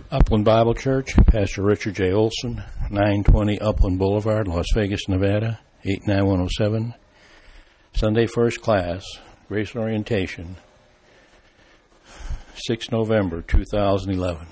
Upland Bible Church, Pastor Richard J. Olson, 920 Upland Boulevard, Las Vegas, Nevada, 89107. Sunday First Class, Grace Orientation, 6 November 2011.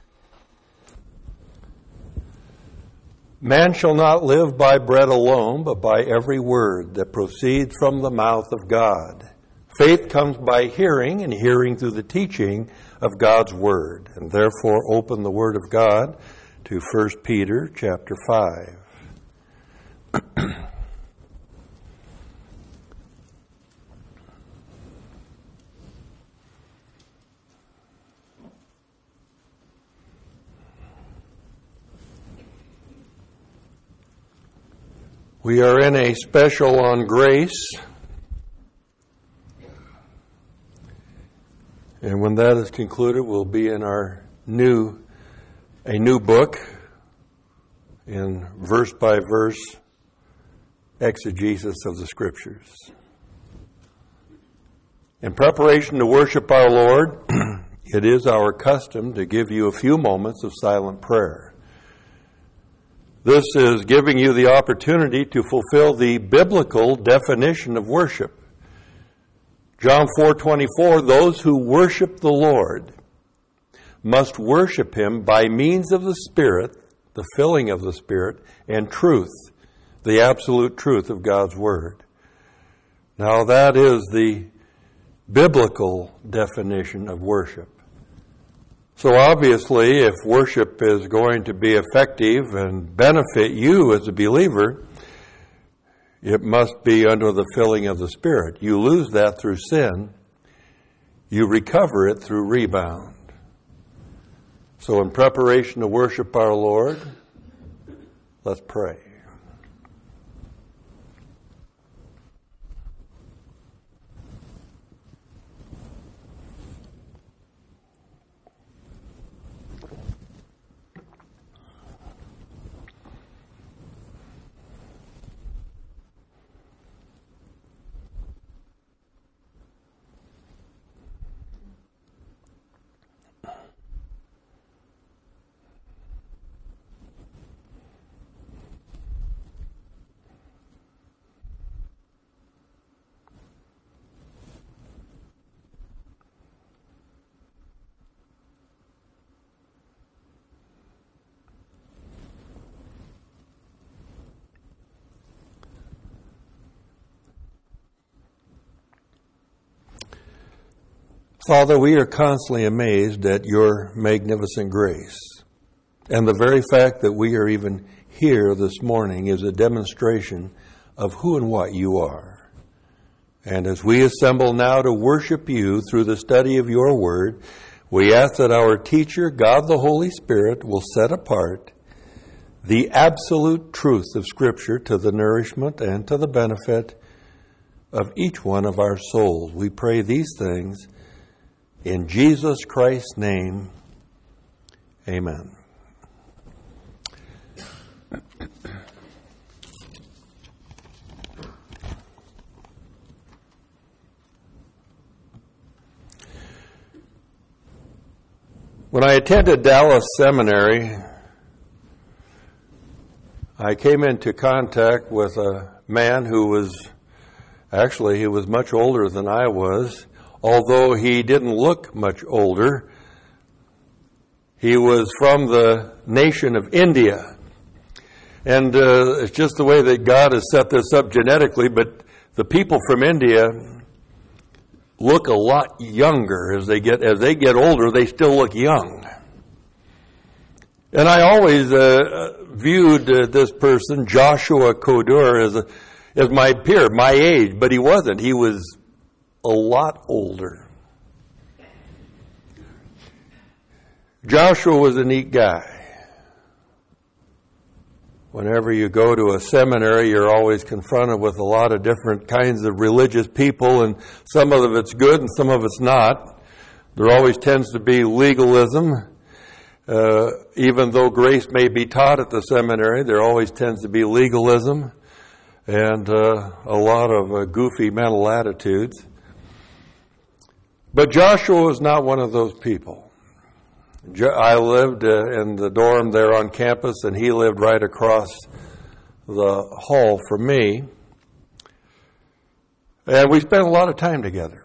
Man shall not live by bread alone, but by every word that proceeds from the mouth of God. Faith comes by hearing, and hearing through the teaching of God's Word. And therefore open the Word of God to 1 Peter chapter 5. We are in a special on grace. And when that is concluded, we'll be in a new book in verse by verse exegesis of the Scriptures. In preparation to worship our Lord, it is our custom to give you a few moments of silent prayer. This is giving you the opportunity to fulfill the biblical definition of worship. John 4:24, those who worship the Lord must worship Him by means of the Spirit, the filling of the Spirit, and truth, the absolute truth of God's Word. Now that is the biblical definition of worship. So obviously, if worship is going to be effective and benefit you as a believer, it must be under the filling of the Spirit. You lose that through sin. You recover it through rebound. So in preparation to worship our Lord, let's pray. Father, we are constantly amazed at your magnificent grace. And the very fact that we are even here this morning is a demonstration of who and what you are. And as we assemble now to worship you through the study of your word, we ask that our teacher, God the Holy Spirit, will set apart the absolute truth of Scripture to the nourishment and to the benefit of each one of our souls. We pray these things in Jesus Christ's name, amen. When I attended Dallas Seminary, I came into contact with a man who was much older than I was. Although he didn't look much older, he was from the nation of India. And it's just the way that God has set this up genetically, but the people from India look a lot younger as they get older. They still look young. And I always viewed this person, Joshua Kodur, as my peer, my age, but he wasn't. He was a lot older. Joshua was a neat guy. Whenever you go to a seminary, you're always confronted with a lot of different kinds of religious people, and some of it's good and some of it's not. There always tends to be legalism. Even though grace may be taught at the seminary, there always tends to be legalism and a lot of goofy mental attitudes. But Joshua was not one of those people. I lived in the dorm there on campus, and he lived right across the hall from me. And we spent a lot of time together.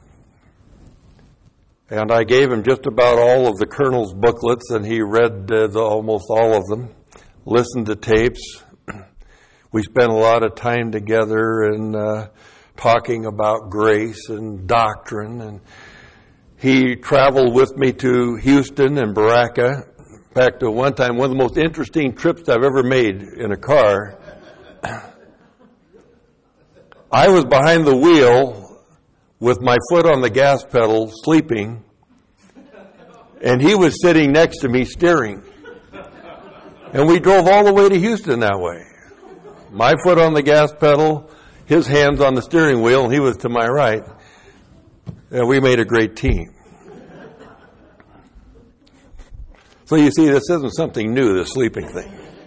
And I gave him just about all of the Colonel's booklets, and he read almost all of them, listened to tapes. We spent a lot of time together and talking about grace and doctrine. And he traveled with me to Houston and Baraka. In fact, one time, one of the most interesting trips I've ever made in a car, I was behind the wheel with my foot on the gas pedal, sleeping, and he was sitting next to me steering. And we drove all the way to Houston that way. My foot on the gas pedal, his hands on the steering wheel, and he was to my right. And we made a great team. So you see, this isn't something new, the sleeping thing.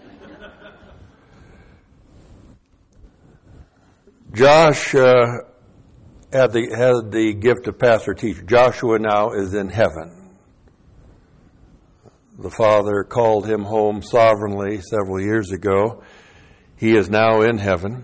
Josh had the gift of pastor-teacher. Joshua now is in heaven. The Father called him home sovereignly several years ago. He is now in heaven.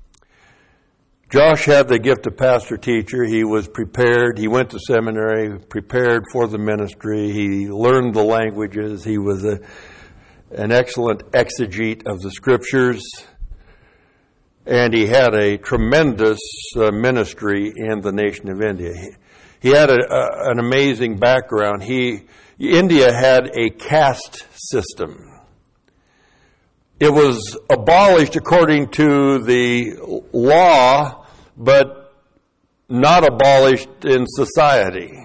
Josh had the gift of pastor-teacher. He was prepared. He went to seminary, prepared for the ministry. He learned the languages. He was an excellent exegete of the Scriptures. And he had a tremendous ministry in the nation of India. He had an amazing background. India had a caste system. It was abolished according to the law, but not abolished in society.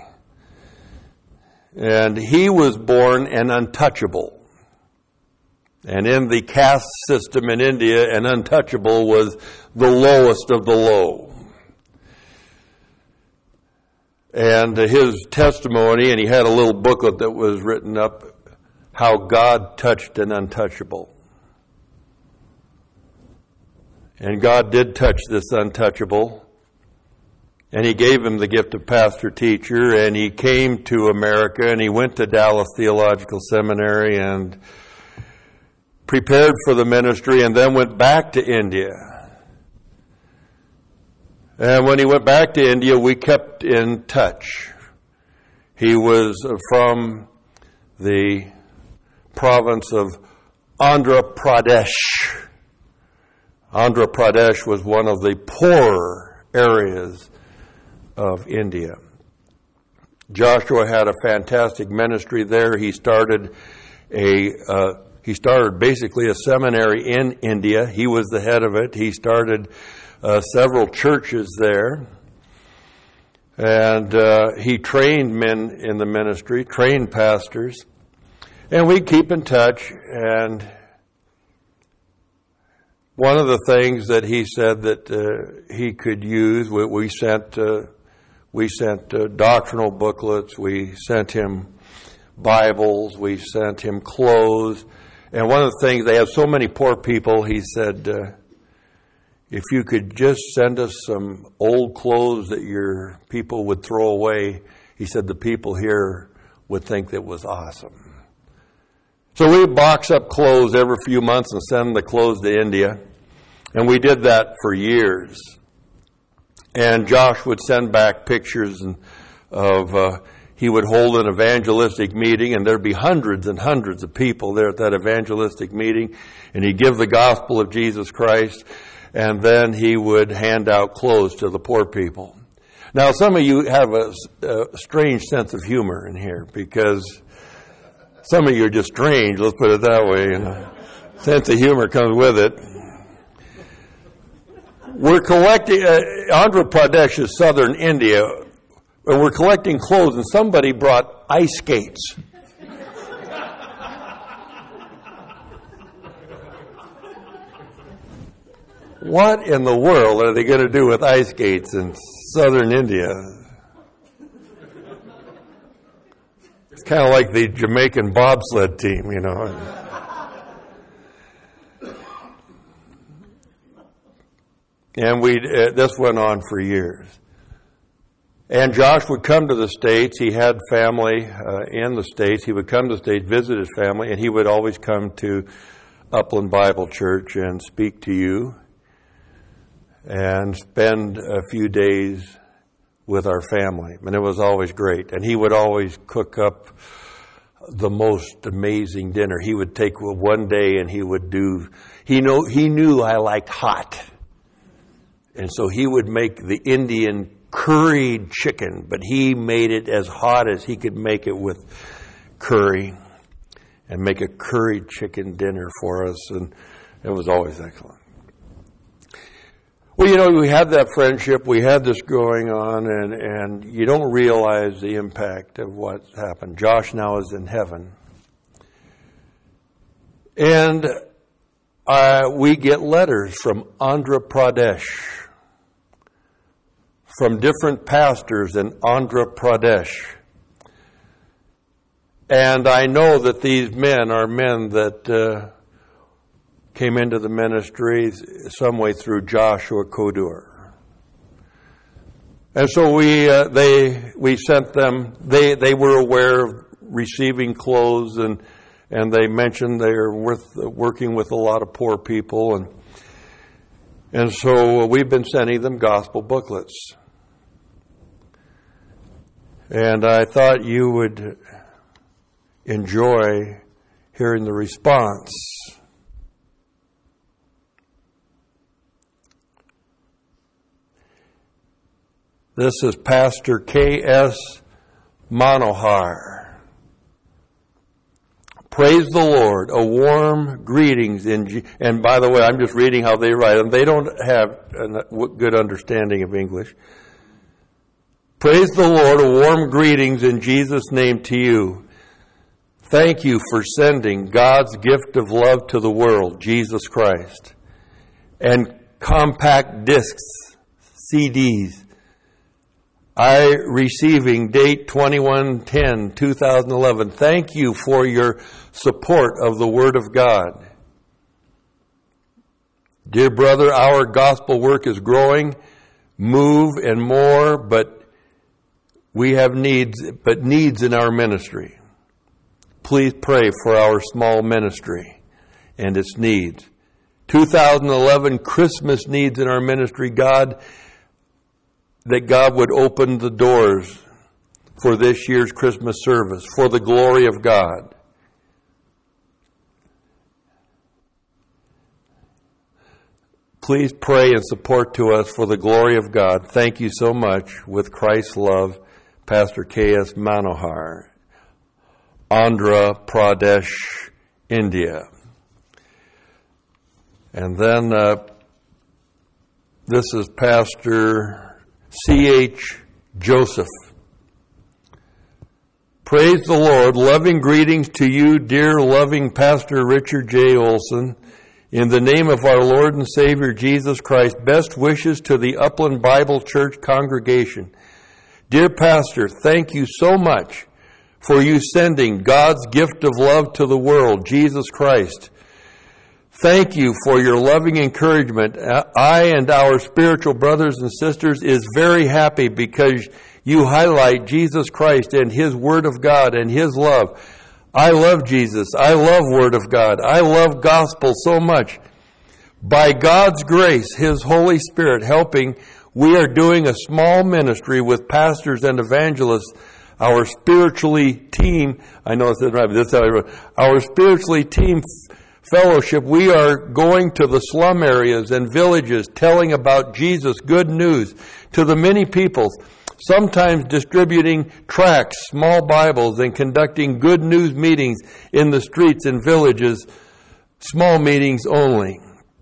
And he was born an untouchable. And in the caste system in India, an untouchable was the lowest of the low. And his testimony, and he had a little booklet that was written up, How God Touched an Untouchable. And God did touch this untouchable. And he gave him the gift of pastor-teacher, and he came to America, and he went to Dallas Theological Seminary and prepared for the ministry, and then went back to India. And when he went back to India, we kept in touch. He was from the province of Andhra Pradesh. Andhra Pradesh was one of the poorer areas of India. Joshua had a fantastic ministry there. He started basically a seminary in India. He was the head of it. He started several churches there. And he trained men in the ministry, trained pastors. And we keep in touch. And one of the things that he said that he could use, we sent doctrinal booklets, we sent him Bibles, we sent him clothes. And one of the things, they have so many poor people, he said, if you could just send us some old clothes that your people would throw away, he said the people here would think that was awesome. So we box up clothes every few months and send the clothes to India. And we did that for years. And Josh would send back pictures of he would hold an evangelistic meeting, and there'd be hundreds and hundreds of people there at that evangelistic meeting, and he'd give the gospel of Jesus Christ, and then he would hand out clothes to the poor people. Now, some of you have a strange sense of humor in here, because some of you are just strange, let's put it that way, and a sense of humor comes with it. We're collecting, Andhra Pradesh is southern India, and we're collecting clothes, and somebody brought ice skates. What in the world are they going to do with ice skates in southern India? It's kind of like the Jamaican bobsled team, you know. And this went on for years. And Josh would come to the States. He had family in the States. He would come to the States, visit his family, and he would always come to Upland Bible Church and speak to you and spend a few days with our family. And it was always great. And he would always cook up the most amazing dinner. He would take one day and he would do, he knew I liked hot. And so he would make the Indian curried chicken, but he made it as hot as he could make it with curry and make a curried chicken dinner for us. And it was always excellent. Well, we had that friendship, we had this going on, and you don't realize the impact of what's happened. Josh now is in heaven. And we get letters from Andhra Pradesh, from different pastors in Andhra Pradesh. And I know that these men are men that came into the ministry some way through Joshua Kodur. And so we sent them, they were aware of receiving clothes, and they mentioned they're working with a lot of poor people, and so we've been sending them gospel booklets. And I thought you would enjoy hearing the response. This is Pastor K.S. Manohar. Praise the Lord. A warm greetings and by the way, I'm just reading how they write them. They don't have a good understanding of English. Praise the Lord. A warm greetings in Jesus' name to you. Thank you for sending God's gift of love to the world, Jesus Christ, and compact discs, CDs. I receiving date 21/10/2011. Thank you for your support of the Word of God. Dear brother, our gospel work is growing, move and more, but we have needs in our ministry. Please pray for our small ministry and its needs. 2011 Christmas needs in our ministry. That God would open the doors for this year's Christmas service for the glory of God. Please pray and support to us for the glory of God. Thank you so much. With Christ's love, Pastor K.S. Manohar, Andhra Pradesh, India. And then this is Pastor C.H. Joseph. Praise the Lord. Loving greetings to you, dear loving Pastor Richard J. Olson. In the name of our Lord and Savior Jesus Christ, best wishes to the Upland Bible Church congregation. Dear Pastor, thank you so much for you sending God's gift of love to the world, Jesus Christ. Thank you for your loving encouragement. I and our spiritual brothers and sisters is very happy because you highlight Jesus Christ and His Word of God and His love. I love Jesus. I love Word of God. I love gospel so much. By God's grace, His Holy Spirit helping, we are doing a small ministry with pastors and evangelists. Our spiritually team, I know I said right, but this is how I wrote. Our spiritually team fellowship, we are going to the slum areas and villages telling about Jesus' good news to the many peoples, sometimes distributing tracts, small Bibles, and conducting good news meetings in the streets and villages, small meetings only.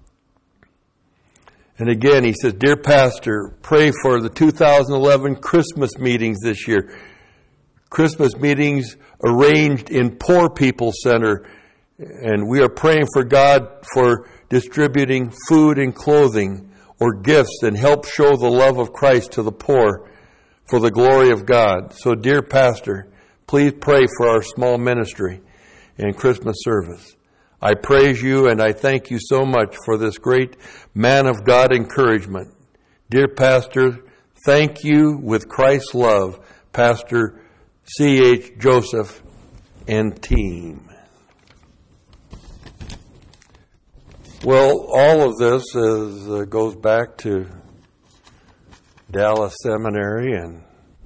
And again, he says, Dear Pastor, pray for the 2011 Christmas meetings this year. Christmas meetings arranged in Poor People Center. And we are praying for God for distributing food and clothing or gifts and help show the love of Christ to the poor for the glory of God. So, dear Pastor, please pray for our small ministry and Christmas service. I praise you and I thank you so much for this great man of God encouragement. Dear Pastor, Thank you with Christ's love, Pastor C.H. Joseph and team. Well, all of this goes back to Dallas Seminary and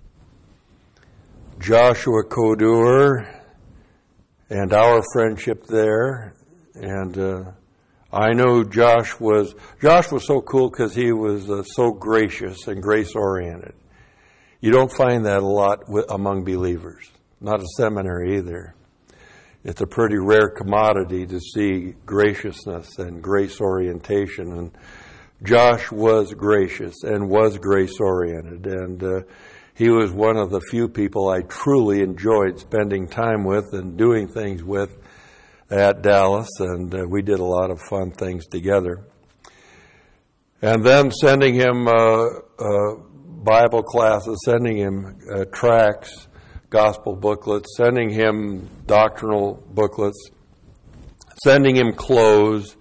Joshua Kodur and our friendship there. And I know Josh was so cool because he was so gracious and grace-oriented. You don't find that a lot among believers, not a seminary either. It's a pretty rare commodity to see graciousness and grace orientation. And Josh was gracious and was grace-oriented. And he was one of the few people I truly enjoyed spending time with and doing things with at Dallas. And we did a lot of fun things together. And then sending him Bible classes, sending him tracts, gospel booklets, sending him doctrinal booklets, sending him clothes.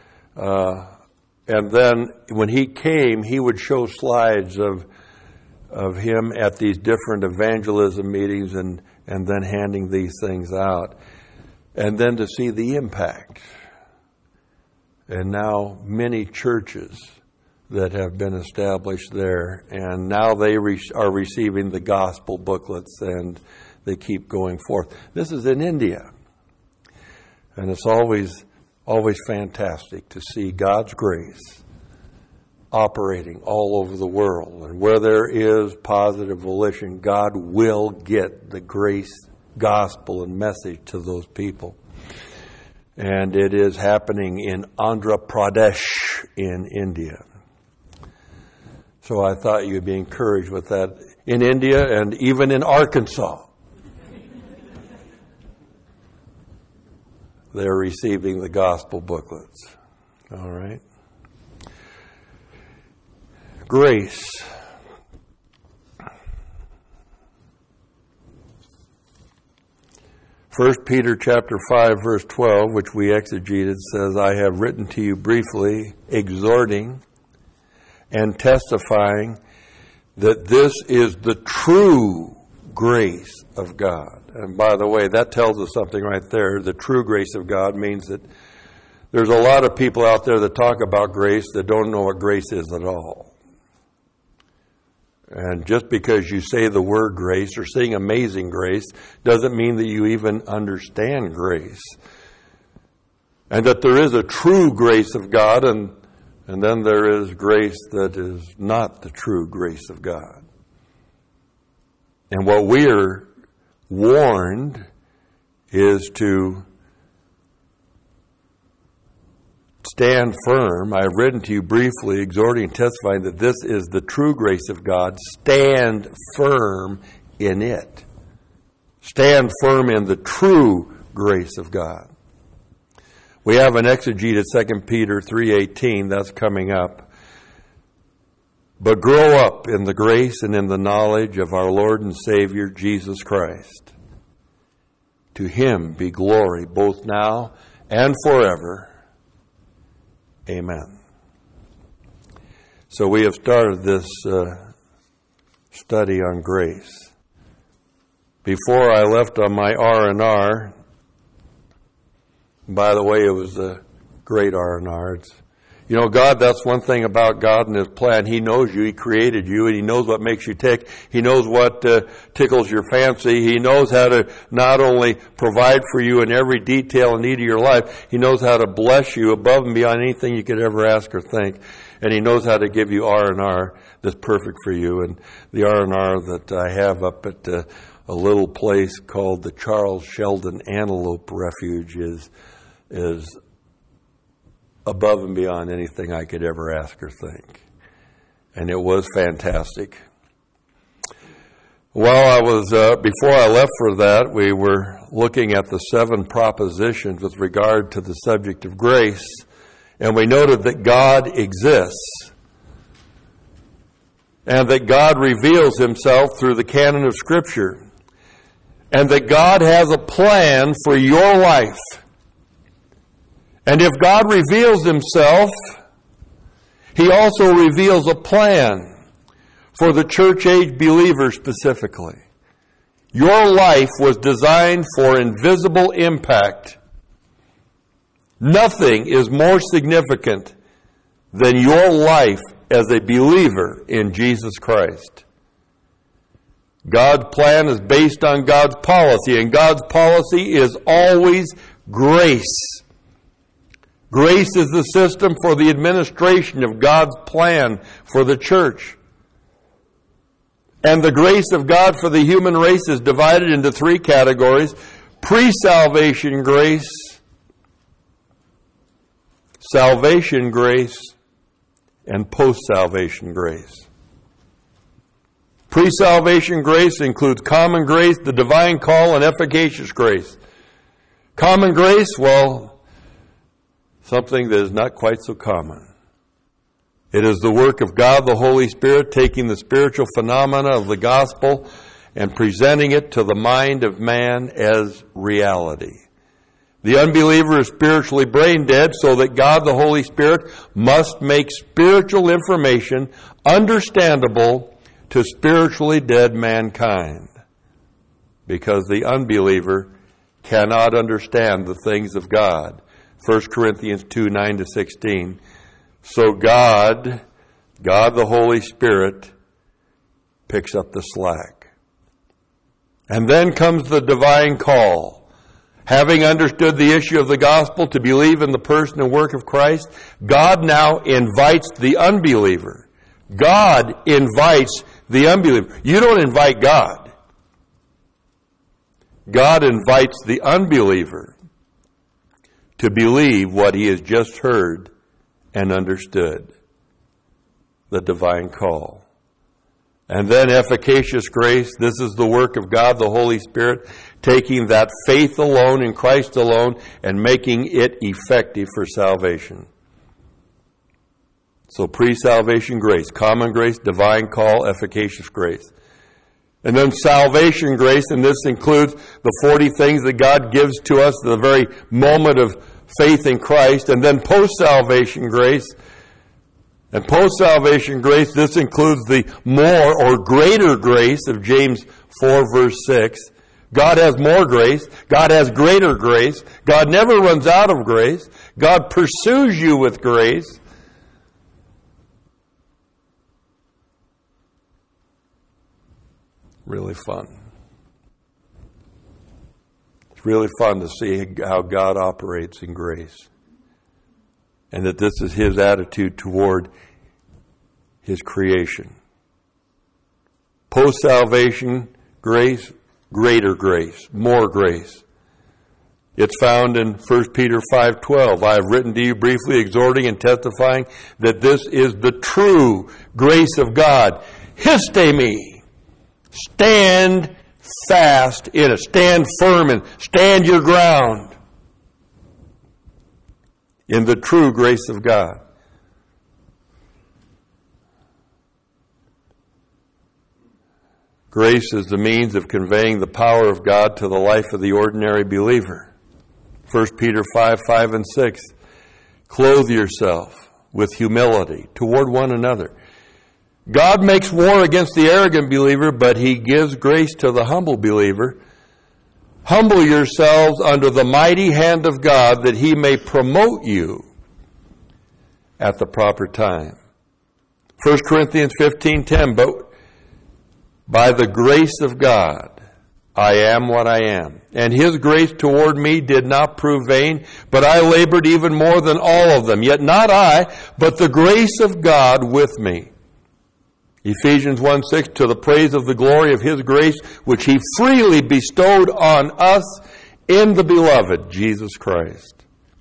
And then when he came, he would show slides of him at these different evangelism meetings and then handing these things out. And then to see the impact. And now many churches that have been established there, and now they are receiving the gospel booklets, and they keep going forth. This is in India, and it's always fantastic to see God's grace operating all over the world. And where there is positive volition, God will get the grace, gospel, and message to those people. And it is happening in Andhra Pradesh in India. So I thought you'd be encouraged with that. In India and even in Arkansas, they're receiving the gospel booklets. All right. Grace. First Peter chapter 5, verse 12, which we exegeted, says, I have written to you briefly, exhorting and testifying that this is the true grace of God. And by the way, that tells us something right there. The true grace of God means that there's a lot of people out there that talk about grace that don't know what grace is at all. And just because you say the word grace or sing Amazing Grace doesn't mean that you even understand grace. And that there is a true grace of God, and then there is grace that is not the true grace of God. And what we are warned is to stand firm. I have written to you briefly, exhorting and testifying that this is the true grace of God. Stand firm in it. Stand firm in the true grace of God. We have an exegete at 2 Peter 3:18. That's coming up. But grow up in the grace and in the knowledge of our Lord and Savior, Jesus Christ. To Him be glory both now and forever. Amen. So we have started this study on grace. Before I left on my R&R, by the way, it was a great R&R. You know, God, that's one thing about God and His plan. He knows you. He created you, and He knows what makes you tick. He knows what tickles your fancy. He knows how to not only provide for you in every detail and need of your life, He knows how to bless you above and beyond anything you could ever ask or think. And He knows how to give you R&R that's perfect for you. And the R&R that I have up at a little place called the Charles Sheldon Antelope Refuge is above and beyond anything I could ever ask or think. And it was fantastic. While I was, before I left for that, we were looking at the 7 propositions with regard to the subject of grace, and we noted that God exists, and that God reveals Himself through the canon of Scripture, and that God has a plan for your life. And if God reveals Himself, He also reveals a plan for the church age believer specifically. Your life was designed for invisible impact. Nothing is more significant than your life as a believer in Jesus Christ. God's plan is based on God's policy, and God's policy is always grace. Grace is the system for the administration of God's plan for the church. And the grace of God for the human race is divided into three categories: pre-salvation grace, salvation grace, and post-salvation grace. Pre-salvation grace includes common grace, the divine call, and efficacious grace. Common grace, well, something that is not quite so common. It is the work of God the Holy Spirit taking the spiritual phenomena of the gospel and presenting it to the mind of man as reality. The unbeliever is spiritually brain dead, so that God the Holy Spirit must make spiritual information understandable to spiritually dead mankind, because the unbeliever cannot understand the things of God. 1 Corinthians 2, 9-16. So God the Holy Spirit, picks up the slack. And then comes the divine call. Having understood the issue of the gospel to believe in the person and work of Christ, God now invites the unbeliever. God invites the unbeliever. You don't invite God. God invites the unbeliever to believe what he has just heard and understood. The divine call. And then efficacious grace. This is the work of God the Holy Spirit, taking that faith alone in Christ alone and making it effective for salvation. So pre-salvation grace, common grace, divine call, efficacious grace. And then salvation grace, and this includes the 40 things that God gives to us at the very moment of faith in Christ. And then post-salvation grace. And post-salvation grace, this includes the more or greater grace of James 4 verse 6. God has more grace. God has greater grace. God never runs out of grace. God pursues you with grace. Really fun. It's really fun to see how God operates in grace. And that this is his attitude toward his creation. Post-salvation grace, greater grace, more grace. It's found in 1 Peter 5:12. I have written to you briefly, exhorting and testifying that this is the true grace of God. Histemi. Stand fast in it. Stand firm and stand your ground in the true grace of God. Grace is the means of conveying the power of God to the life of the ordinary believer. 1 Peter 5, and 6. Clothe yourself with humility toward one another. God makes war against the arrogant believer, but he gives grace to the humble believer. Humble yourselves under the mighty hand of God, that he may promote you at the proper time. 1 Corinthians 15:10, but by the grace of God, I am what I am. And his grace toward me did not prove vain, but I labored even more than all of them. Yet not I, but the grace of God with me. Ephesians 1:6, to the praise of the glory of his grace, which he freely bestowed on us in the beloved Jesus Christ.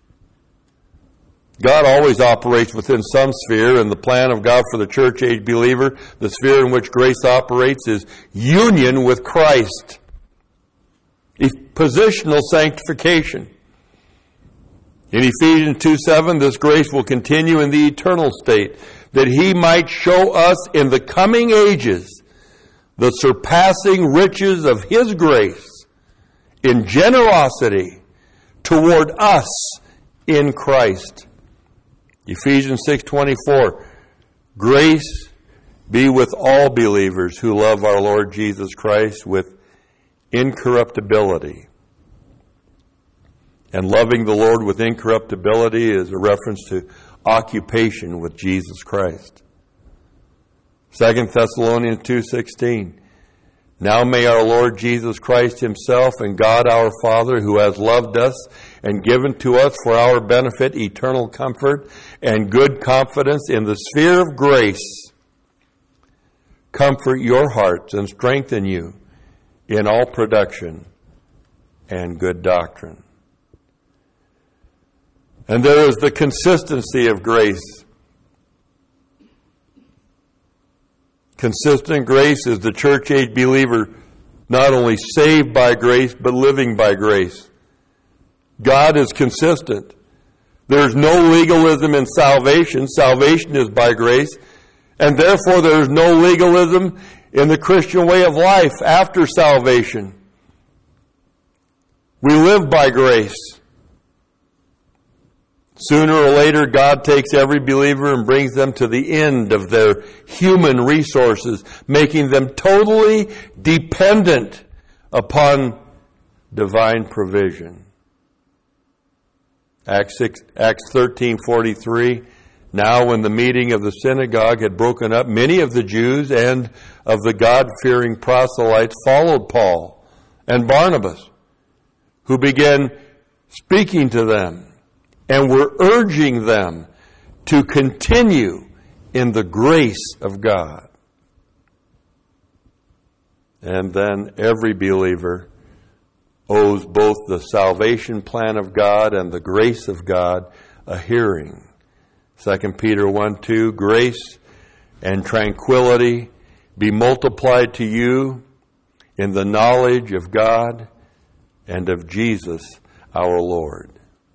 God always operates within some sphere, and the plan of God for the church age believer, the sphere in which grace operates, is union with Christ. Positional sanctification. In Ephesians 2:7, this grace will continue in the eternal state, that he might show us in the coming ages the surpassing riches of his grace in generosity toward us in Christ. Ephesians 6:24, grace be with all believers who love our Lord Jesus Christ with incorruptibility. And loving the Lord with incorruptibility is a reference to occupation with Jesus Christ. 2 Thessalonians 2:16. Now may our Lord Jesus Christ himself and God our Father, who has loved us and given to us for our benefit eternal comfort and good confidence in the sphere of grace, comfort your hearts and strengthen you in all production and good doctrine. And there is the consistency of grace. Consistent grace is the church-age believer not only saved by grace, but living by grace. God is consistent. There's no legalism in salvation. Salvation is by grace. And therefore there is no legalism in the Christian way of life after salvation. We live by grace. Sooner or later, God takes every believer and brings them to the end of their human resources, making them totally dependent upon divine provision. Acts 13:43. Now when the meeting of the synagogue had broken up, many of the Jews and of the God-fearing proselytes followed Paul and Barnabas, who began speaking to them and were urging them to continue in the grace of God. And then every believer owes both the salvation plan of God and the grace of God a hearing. 2 Peter 1:2, grace and tranquility be multiplied to you in the knowledge of God and of Jesus our Lord.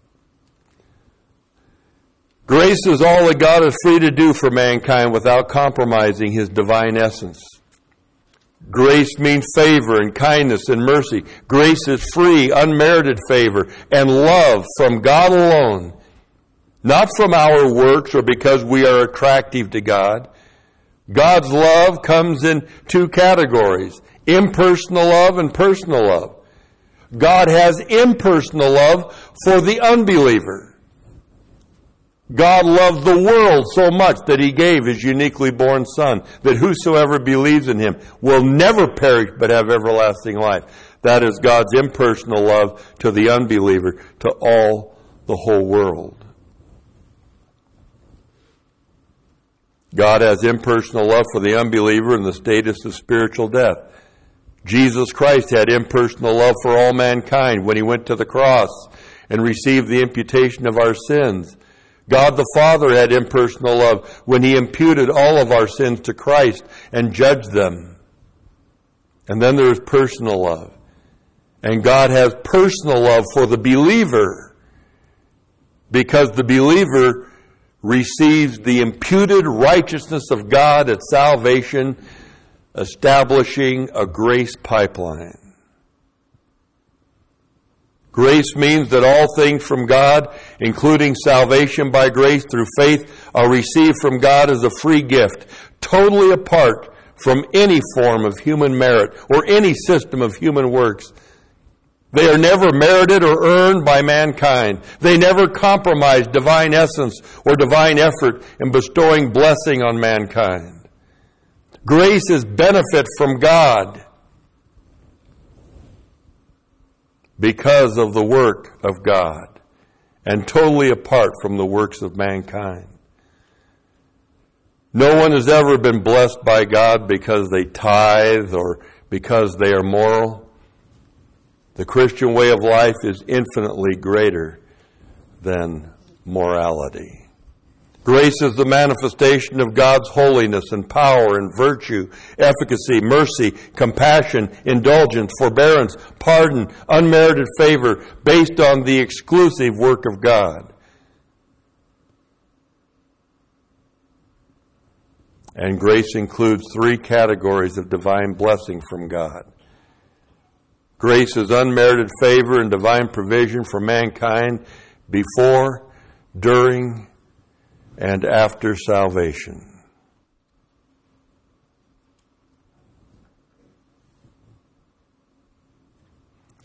Grace is all that God is free to do for mankind without compromising his divine essence. Grace means favor and kindness and mercy. Grace is free, unmerited favor and love from God alone, not from our works or because we are attractive to God. God's love comes in two categories, impersonal love and personal love. God has impersonal love for the unbeliever. God loved the world so much that he gave his uniquely born Son, that whosoever believes in him will never perish but have everlasting life. That is God's impersonal love to the unbeliever, to all the whole world. God has impersonal love for the unbeliever in the status of spiritual death. Jesus Christ had impersonal love for all mankind when he went to the cross and received the imputation of our sins. God the Father had impersonal love when he imputed all of our sins to Christ and judged them. And then there is personal love. And God has personal love for the believer because the believer receives the imputed righteousness of God at salvation, establishing a grace pipeline. Grace means that all things from God, including salvation by grace through faith, are received from God as a free gift, totally apart from any form of human merit or any system of human works. They are never merited or earned by mankind. They never compromise divine essence or divine effort in bestowing blessing on mankind. Grace is benefit from God because of the work of God and totally apart from the works of mankind. No one has ever been blessed by God because they tithe or because they are moral. The Christian way of life is infinitely greater than morality. Grace is the manifestation of God's holiness and power and virtue, efficacy, mercy, compassion, indulgence, forbearance, pardon, unmerited favor based on the exclusive work of God. And grace includes three categories of divine blessing from God. Grace is unmerited favor and divine provision for mankind before, during, and after salvation.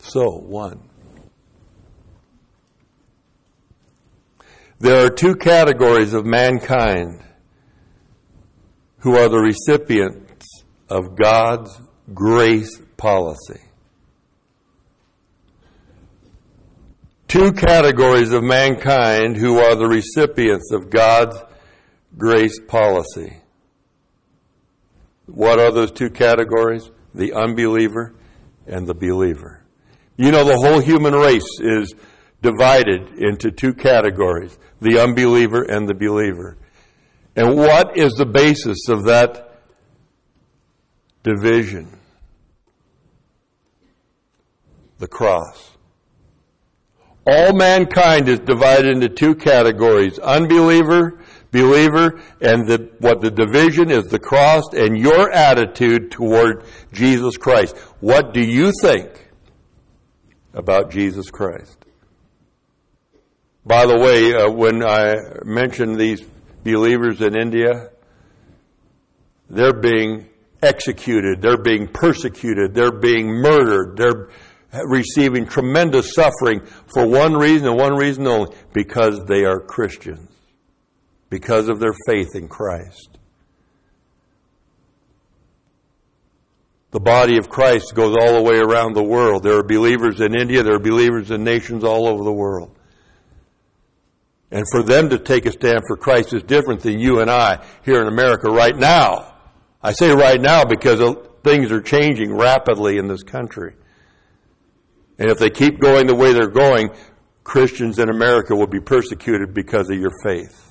So, one. There are two categories of mankind who are the recipients of God's grace policy. Two categories of mankind who are the recipients of God's grace policy. What are those two categories? The unbeliever and the believer. You know, the whole human race is divided into two categories, the unbeliever and the believer. And what is the basis of that division? The cross. All mankind is divided into two categories, unbeliever, believer, and what the division is the cross and your attitude toward Jesus Christ. What do you think about Jesus Christ? By the way, when I mentioned these believers in India, they're being executed, they're being persecuted, they're being murdered, they're receiving tremendous suffering for one reason and one reason only, because they are Christians, because of their faith in Christ. The body of Christ goes all the way around the world. There are believers in India, there are believers in nations all over the world. And for them to take a stand for Christ is different than you and I here in America right now. I say right now because things are changing rapidly in this country. And if they keep going the way they're going, Christians in America will be persecuted because of your faith.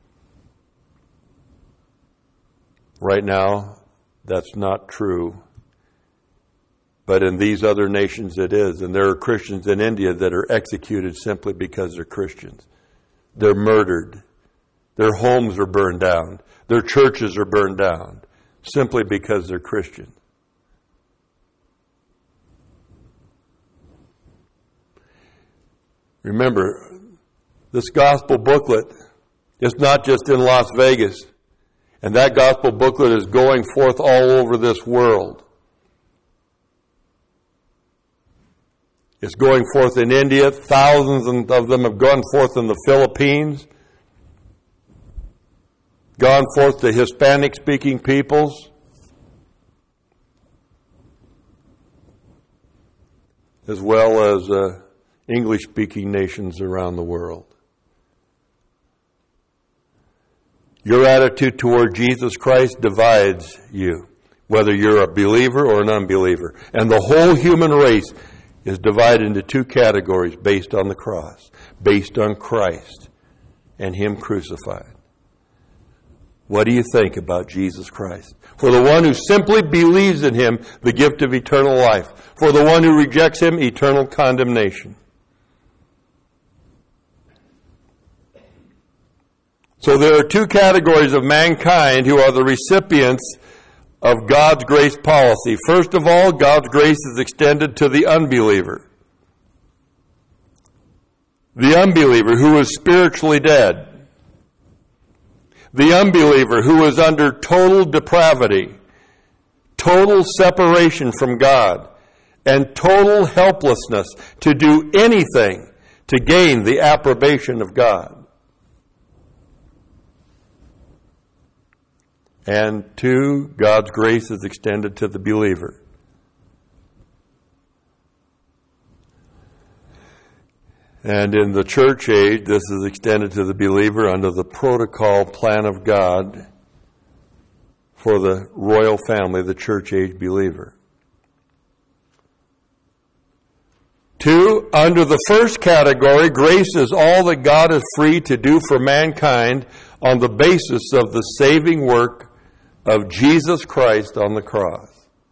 Right now, that's not true. But in these other nations it is. And there are Christians in India that are executed simply because they're Christians. They're murdered. Their homes are burned down. Their churches are burned down simply because they're Christians. Remember, this gospel booklet is not just in Las Vegas. And that gospel booklet is going forth all over this world. It's going forth in India. Thousands of them have gone forth in the Philippines. Gone forth to Hispanic-speaking peoples. As well as English-speaking nations around the world. Your attitude toward Jesus Christ divides you, whether you're a believer or an unbeliever. And the whole human race is divided into two categories based on the cross, based on Christ and Him crucified. What do you think about Jesus Christ? For the one who simply believes in Him, the gift of eternal life. For the one who rejects Him, eternal condemnation. So there are two categories of mankind who are the recipients of God's grace policy. First of all, God's grace is extended to the unbeliever. The unbeliever who is spiritually dead. The unbeliever who is under total depravity, total separation from God, and total helplessness to do anything to gain the approbation of God. And two, God's grace is extended to the believer. And in the church age, this is extended to the believer under the protocol plan of God for the royal family, the church age believer. Two, under the first category, grace is all that God is free to do for mankind on the basis of the saving work of Jesus Christ on the cross.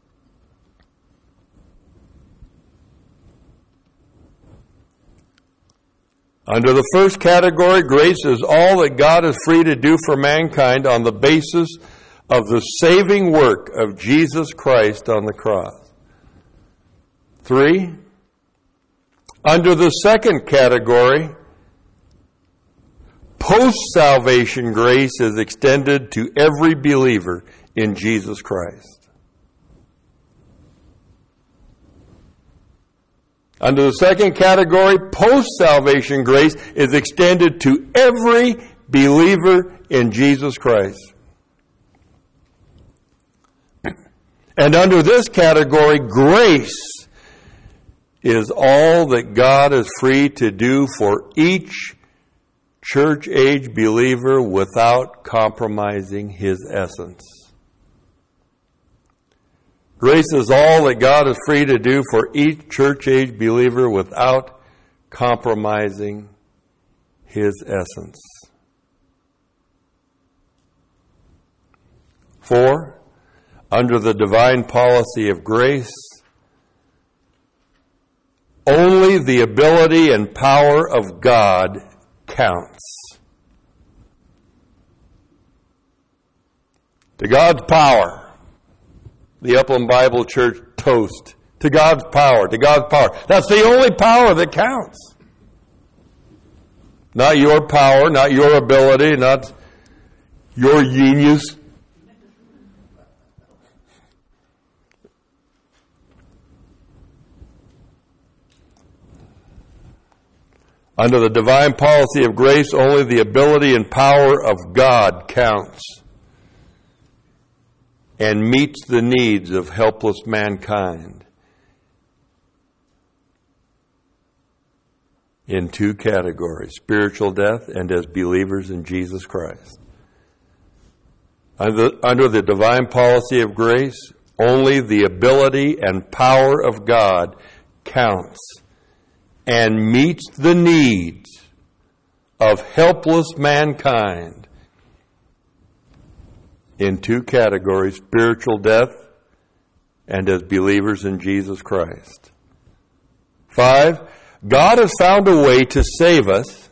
Under the first category, grace is all that God is free to do for mankind on the basis of the saving work of Jesus Christ on the cross. 3, under the second category, post-salvation grace is extended to every believer in Jesus Christ. Under the second category, post-salvation grace is extended to every believer in Jesus Christ. And under this category, grace is all that God is free to do for each church-age believer without compromising His essence. Grace is all that God is free to do for each church-age believer without compromising His essence. 4, under the divine policy of grace, only the ability and power of God counts. To God's power, the Upland Bible Church toast. To God's power, to God's power. That's the only power that counts. Not your power, not your ability, not your genius. Under the divine policy of grace, only the ability and power of God counts and meets the needs of helpless mankind in 2 categories, spiritual death and as believers in Jesus Christ. Under the divine policy of grace, only the ability and power of God counts and meets the needs of helpless mankind in 2 categories, spiritual death and as believers in Jesus Christ. 5, God has found a way to save us,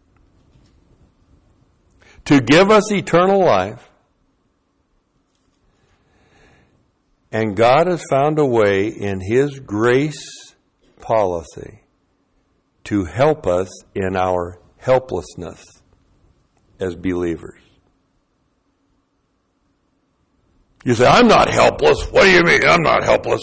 to give us eternal life, and God has found a way in His grace policy to help us in our helplessness as believers. You say, I'm not helpless. What do you mean? I'm not helpless.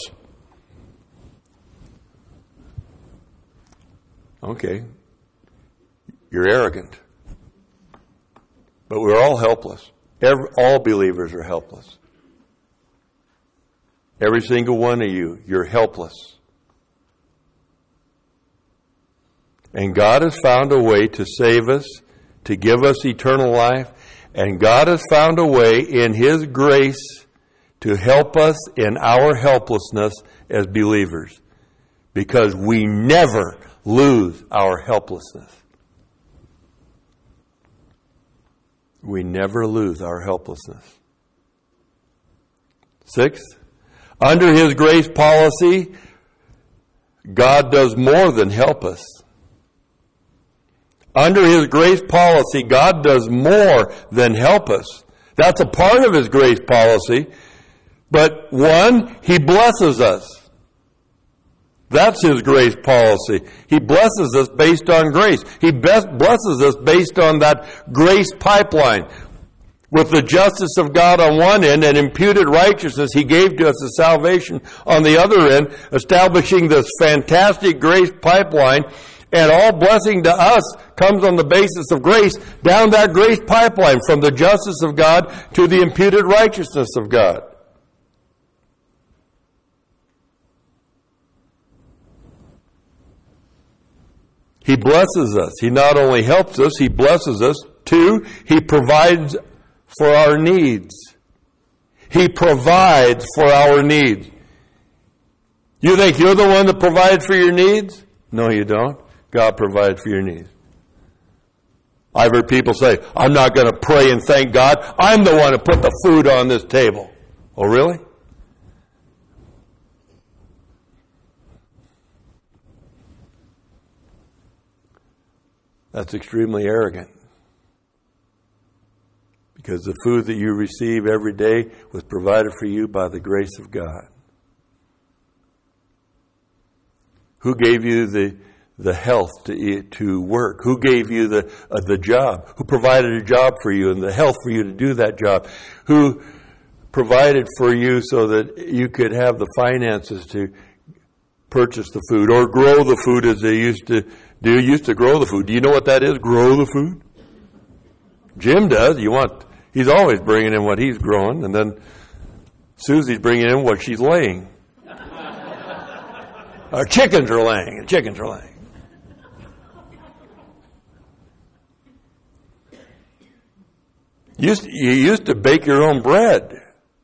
Okay. You're arrogant. But we're all helpless. All believers are helpless. Every single one of you, you're helpless. And God has found a way to save us, to give us eternal life, and God has found a way in His grace to help us in our helplessness as believers, because we never lose our helplessness. We never lose our helplessness. 6, under His grace policy, God does more than help us. Under His grace policy, God does more than help us. That's a part of His grace policy. But 1, He blesses us. That's His grace policy. He blesses us based on grace. He blesses us based on that grace pipeline. With the justice of God on one end and imputed righteousness He gave to us as salvation on the other end, establishing this fantastic grace pipeline. And all blessing to us comes on the basis of grace down that grace pipeline from the justice of God to the imputed righteousness of God. He blesses us. He not only helps us, He blesses us. 2, He provides for our needs. He provides for our needs. You think you're the one that provides for your needs? No, you don't. God provides for your needs. I've heard people say, I'm not going to pray and thank God. I'm the one who put the food on this table. Oh, really? That's extremely arrogant. Because the food that you receive every day was provided for you by the grace of God. Who gave you the health to eat, to work? Who gave you the job? Who provided a job for you and the health for you to do that job? Who provided for you so that you could have the finances to purchase the food or grow the food as they used to do. Used to grow the food. Do you know what that is? Grow the food? Jim does. He's always bringing in what he's growing, and then Susie's bringing in what she's laying. Our chickens are laying. You used to bake your own bread.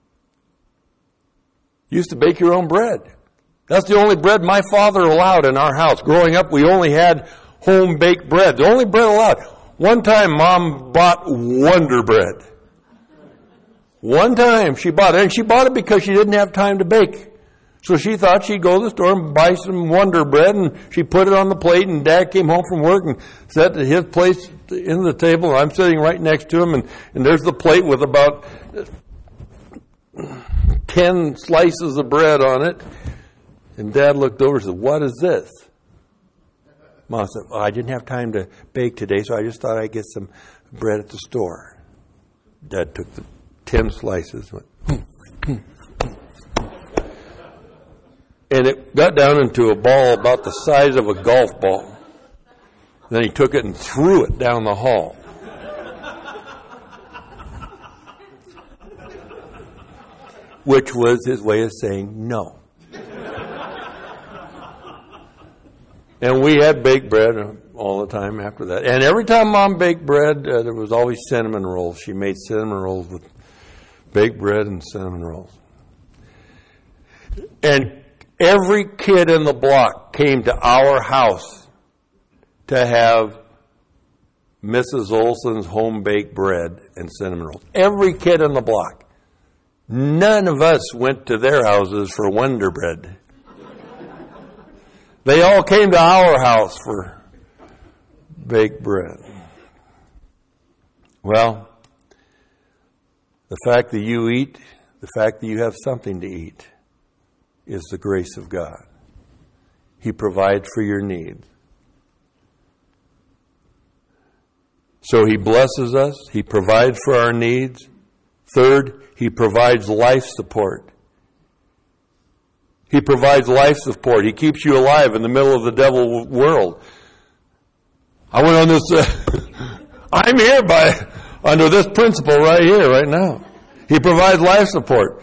That's the only bread my father allowed in our house. Growing up, we only had home-baked bread. The only bread allowed. One time, Mom bought Wonder Bread. One time she bought it, and she bought it because she didn't have time to bake. So she thought she'd go to the store and buy some Wonder Bread, and she put it on the plate, and Dad came home from work and sat at his place in the table, and I'm sitting right next to him, and there's the plate with about 10 slices of bread on it. And Dad looked over and said, "What is this?" Mom said, "I didn't have time to bake today, so I just thought I'd get some bread at the store." Dad took the 10 slices, and it got down into a ball about the size of a golf ball. Then he took it and threw it down the hall. Which was his way of saying no. And we had baked bread all the time after that. And every time Mom baked bread, there was always cinnamon rolls. She made cinnamon rolls with baked bread and cinnamon rolls. And every kid in the block came to our house to have Mrs. Olson's home-baked bread and cinnamon rolls. Every kid in the block. None of us went to their houses for Wonder Bread. They all came to our house for baked bread. Well, the fact that you eat, the fact that you have something to eat, is the grace of God. He provides for your needs. So He blesses us. He provides for our needs. Third, He provides life support. He provides life support. He keeps you alive in the middle of the devil world. I went on this, I'm here under this principle right here, right now. He provides life support.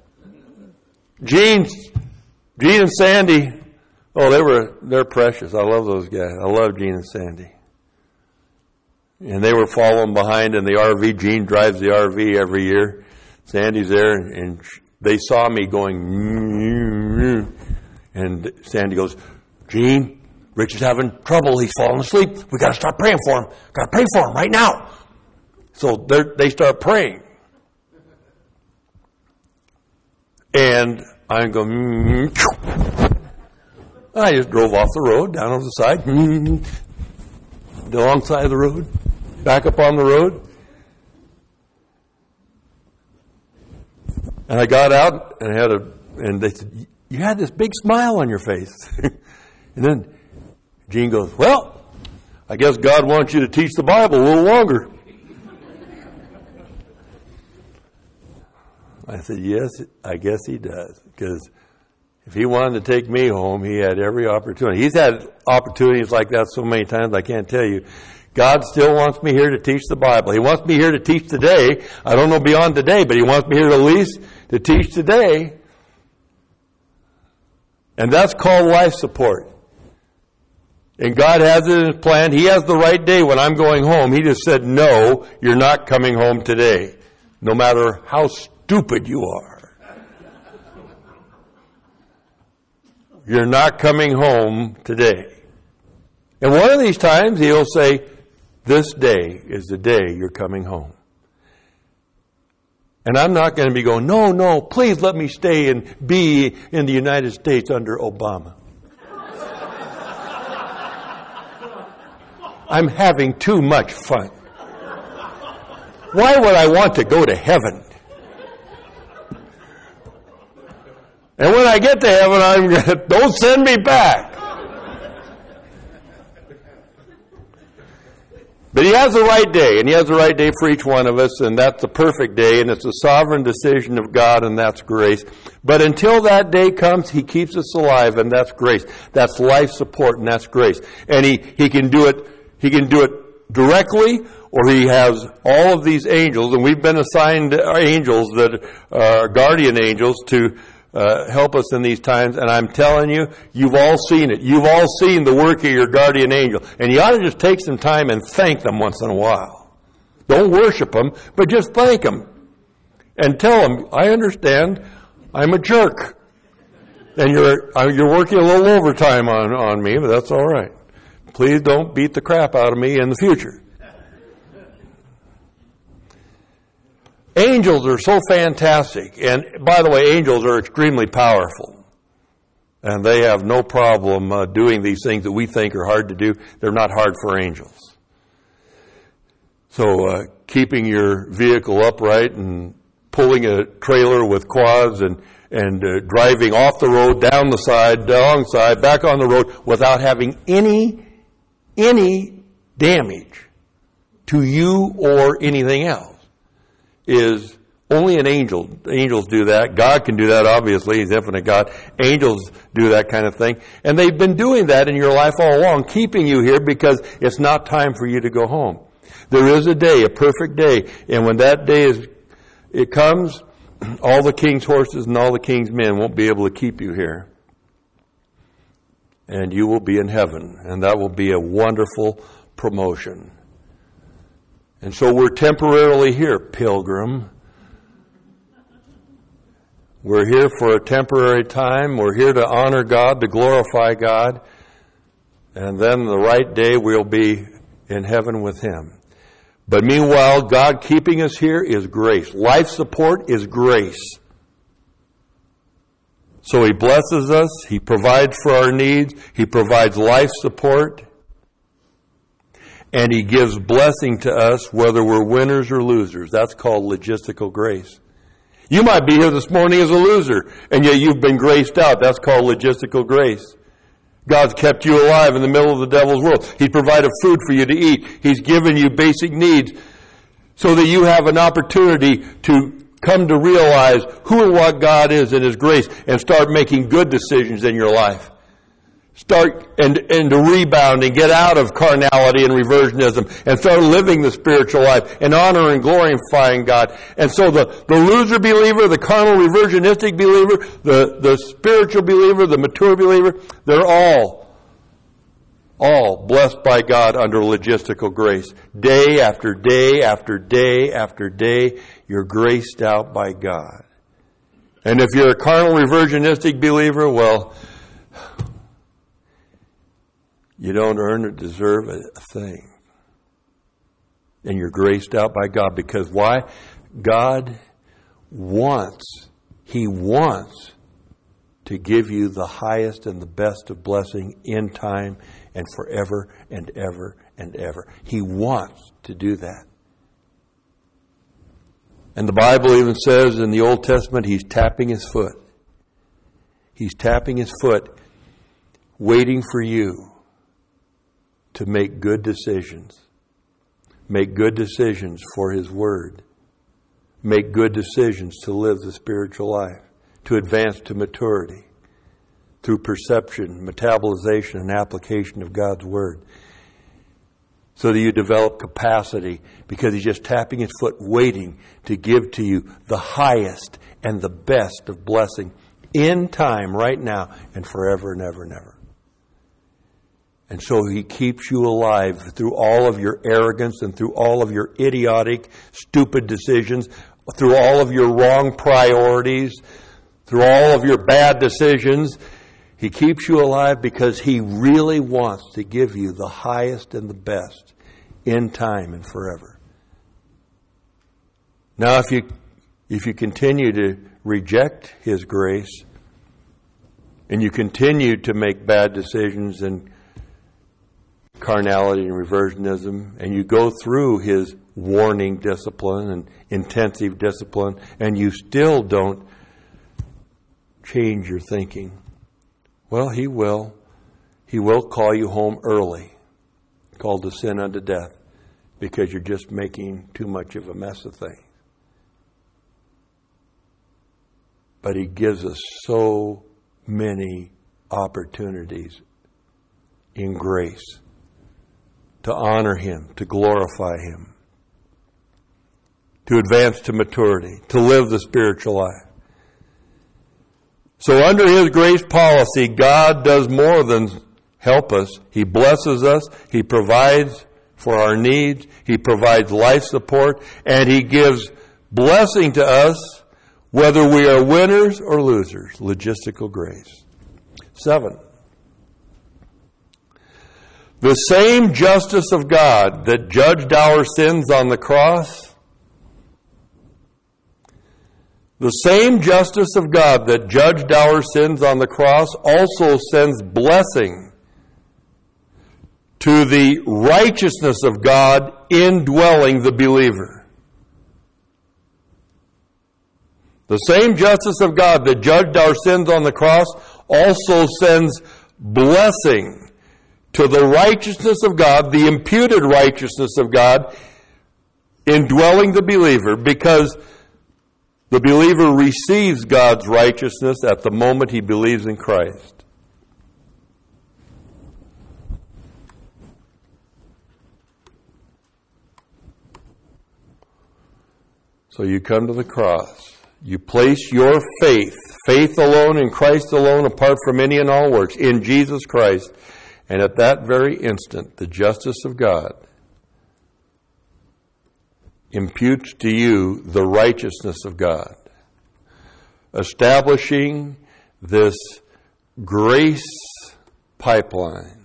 Gene and Sandy, they're precious. I love those guys. I love Gene and Sandy. And they were following behind in the RV. Gene drives the RV every year. Sandy's there, and they saw me going, and Sandy goes, "Gene, Rich is having trouble. He's falling asleep. We got to start praying for him. Got to pray for him right now." So they start praying. And I'm going, I just drove off the road, down on the side, the long side of the road, back up on the road. And I got out and they said, "You had this big smile on your face." And then Gene goes, "Well, I guess God wants you to teach the Bible a little longer." I said, "Yes, I guess He does." Because if He wanted to take me home, He had every opportunity. He's had opportunities like that so many times, I can't tell you. God still wants me here to teach the Bible. He wants me here to teach today. I don't know beyond today, but He wants me here at least to teach today. And that's called life support. And God has it in His plan. He has the right day when I'm going home. He just said, "No, you're not coming home today, no matter how stupid you are. You're not coming home today." And one of these times He'll say, "This day is the day you're coming home." And I'm not going to be going, no, please let me stay and be in the United States under Obama. I'm having too much fun. Why would I want to go to heaven? And when I get to heaven, I'm going to, don't send me back. But He has the right day, and He has the right day for each one of us, and that's the perfect day, and it's a sovereign decision of God, and that's grace. But until that day comes, He keeps us alive, and that's grace. That's life support, and that's grace. And He can do it directly, or He has all of these angels, and we've been assigned angels that are guardian angels to help us in these times. And I'm telling you, you've all seen it. You've all seen the work of your guardian angel. And you ought to just take some time and thank them once in a while. Don't worship them, but just thank them. And tell them, I understand, I'm a jerk. And you're working a little overtime on me, but that's all right. Please don't beat the crap out of me in the future. Angels are so fantastic. And by the way, angels are extremely powerful. And they have no problem doing these things that we think are hard to do. They're not hard for angels. So keeping your vehicle upright and pulling a trailer with quads and driving off the road, down the side, alongside, back on the road without having any damage to you or anything else is only an angel. Angels do that. God can do that, obviously. He's infinite God. Angels do that kind of thing. And they've been doing that in your life all along, keeping you here because it's not time for you to go home. There is a day, a perfect day. And when that day it comes, all the king's horses and all the king's men won't be able to keep you here. And you will be in heaven. And that will be a wonderful promotion. And so we're temporarily here, pilgrim. We're here for a temporary time. We're here to honor God, to glorify God. And then the right day we'll be in heaven with Him. But meanwhile, God keeping us here is grace. Life support is grace. So He blesses us. He provides for our needs. He provides life support. And He gives blessing to us whether we're winners or losers. That's called logistical grace. You might be here this morning as a loser, and yet you've been graced out. That's called logistical grace. God's kept you alive in the middle of the devil's world. He's provided food for you to eat. He's given you basic needs so that you have an opportunity to come to realize who and what God is in His grace and start making good decisions in your life. Start and to rebound and get out of carnality and reversionism and start living the spiritual life and honoring and glorifying God. And so the loser believer, the carnal reversionistic believer, the spiritual believer, the mature believer, they're all blessed by God under logistical grace. Day after day after day after day, you're graced out by God. And if you're a carnal reversionistic believer, well, you don't earn or deserve a thing. And you're graced out by God. Because why? God He wants to give you the highest and the best of blessing in time and forever and ever and ever. He wants to do that. And the Bible even says in the Old Testament, He's tapping His foot. He's tapping His foot, waiting for you to make good decisions. Make good decisions for His Word. Make good decisions to live the spiritual life, to advance to maturity through perception, metabolization, and application of God's Word. So that you develop capacity because He's just tapping His foot, waiting to give to you the highest and the best of blessing in time, right now, and forever and ever and ever. And so He keeps you alive through all of your arrogance and through all of your idiotic, stupid decisions, through all of your wrong priorities, through all of your bad decisions. He keeps you alive because He really wants to give you the highest and the best in time and forever. Now, if you continue to reject His grace and you continue to make bad decisions and carnality and reversionism, and you go through His warning discipline and intensive discipline, and you still don't change your thinking, well, He will. He will call you home early, called to sin unto death, because you're just making too much of a mess of things. But He gives us so many opportunities in grace to honor Him, to glorify Him, to advance to maturity, to live the spiritual life. So under His grace policy, God does more than help us. He blesses us. He provides for our needs. He provides life support. And He gives blessing to us whether we are winners or losers. Logistical grace. 7. The same justice of God that judged our sins on the cross, the same justice of God that judged our sins on the cross also sends blessing to the righteousness of God indwelling the believer. The same justice of God that judged our sins on the cross also sends blessing to the righteousness of God, the imputed righteousness of God, indwelling the believer, because the believer receives God's righteousness at the moment he believes in Christ. So you come to the cross. You place your faith alone in Christ alone, apart from any and all works, in Jesus Christ. And at that very instant, the justice of God imputes to you the righteousness of God, establishing this grace pipeline.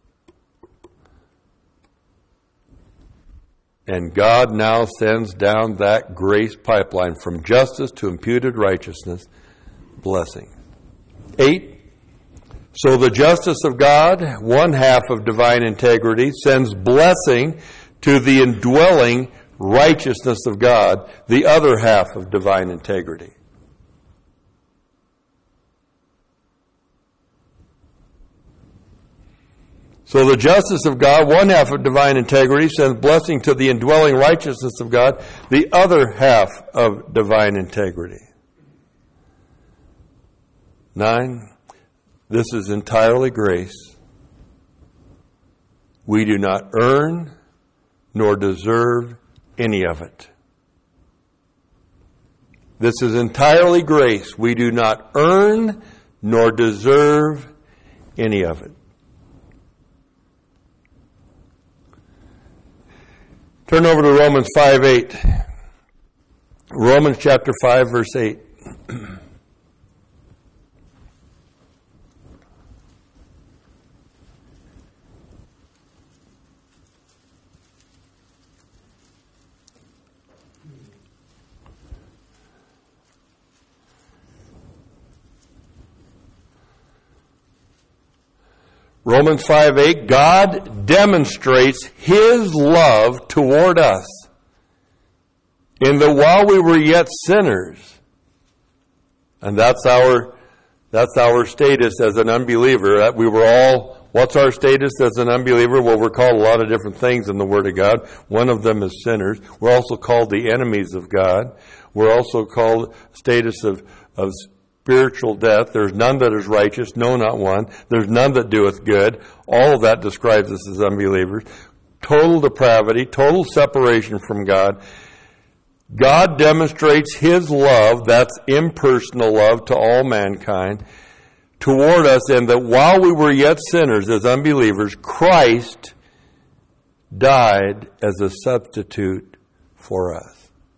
And God now sends down that grace pipeline from justice to imputed righteousness, blessing. 8. So the justice of God, one half of divine integrity, sends blessing to the indwelling righteousness of God, the other half of divine integrity. So the justice of God, one half of divine integrity, sends blessing to the indwelling righteousness of God, the other half of divine integrity. 9. This is entirely grace. We do not earn nor deserve any of it. This is entirely grace. We do not earn nor deserve any of it. Turn over to Romans 5:8. Romans chapter 5, verse 8. Romans 5:8, God demonstrates His love toward us in that while we were yet sinners, and that's our status as an unbeliever. We were all, what's our status as an unbeliever? Well, we're called a lot of different things in the Word of God. One of them is sinners. We're also called the enemies of God. We're also called status of spiritual death. There's none that is righteous, no, not one. There's none that doeth good. All of that describes us as unbelievers. Total depravity, total separation from God. God demonstrates His love, that's impersonal love to all mankind, toward us, in that while we were yet sinners as unbelievers, Christ died as a substitute for us.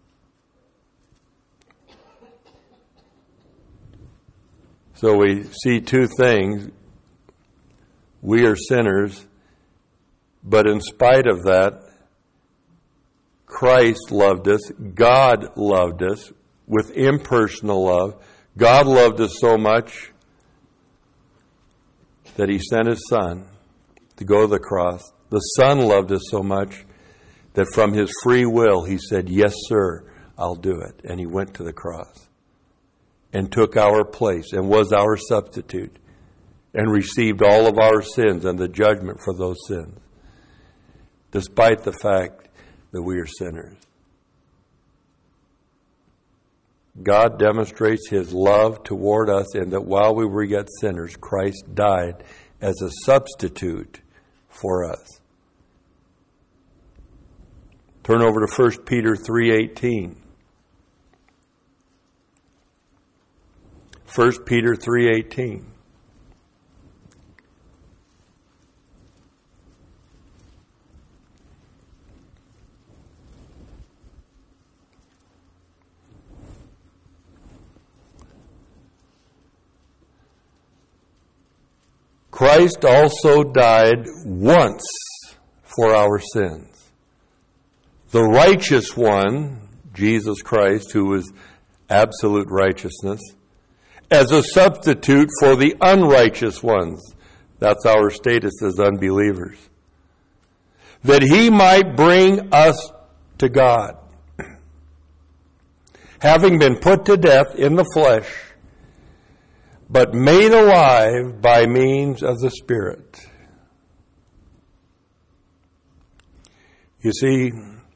So we see two things. We are sinners, but in spite of that, Christ loved us. God loved us with impersonal love. God loved us so much that He sent His Son to go to the cross. The Son loved us so much that from His free will He said, "Yes, sir, I'll do it." And He went to the cross and took our place and was our substitute and received all of our sins and the judgment for those sins, despite the fact that we are sinners. God demonstrates His love toward us in that while we were yet sinners, Christ died as a substitute for us. Turn over to 1 Peter 3:18. 1 Peter 3:18. Christ also died once for our sins. The righteous one, Jesus Christ, who is absolute righteousness, as a substitute for the unrighteous ones. That's our status as unbelievers. That He might bring us to God. Having been put to death in the flesh, but made alive by means of the Spirit. You see,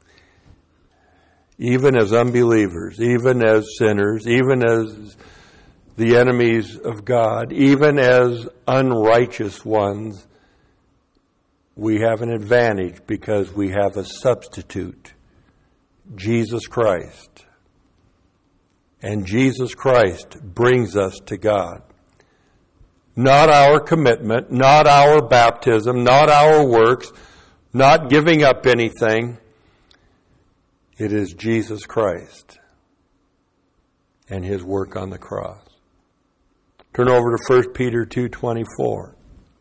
even as unbelievers, even as sinners, even as the enemies of God, even as unrighteous ones, we have an advantage because we have a substitute, Jesus Christ. And Jesus Christ brings us to God. Not our commitment, not our baptism, not our works, not giving up anything. It is Jesus Christ and His work on the cross. Turn over to 1 Peter 2:24.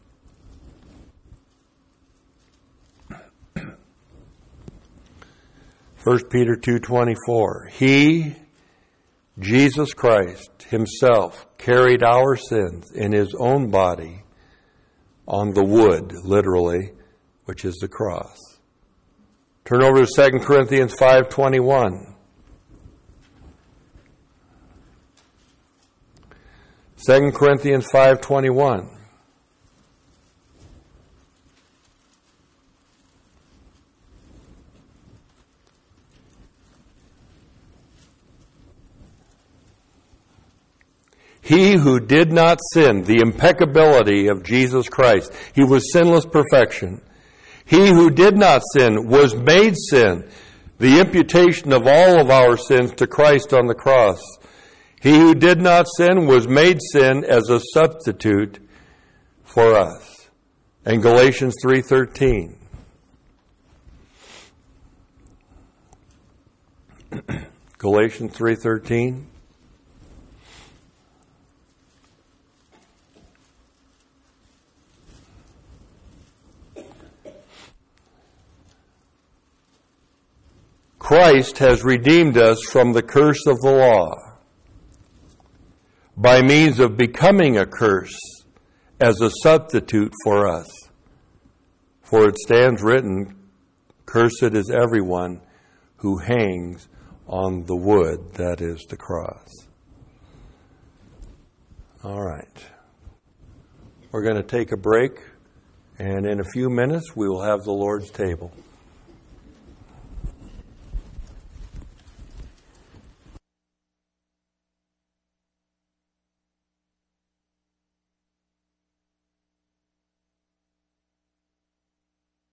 First Peter 2:24. He, Jesus Christ Himself, carried our sins in His own body on the wood, literally, which is the cross. Turn over to 2 Corinthians 5:21. 2 Corinthians 5:21. He who did not sin, the impeccability of Jesus Christ. He was sinless perfection. He who did not sin was made sin, the imputation of all of our sins to Christ on the cross. He who did not sin was made sin as a substitute for us. And Galatians 3:13. Galatians 3:13. Christ has redeemed us from the curse of the law by means of becoming a curse as a substitute for us. For it stands written, "Cursed is everyone who hangs on the wood," that is the cross. All right. We're going to take a break, and in a few minutes we will have the Lord's table.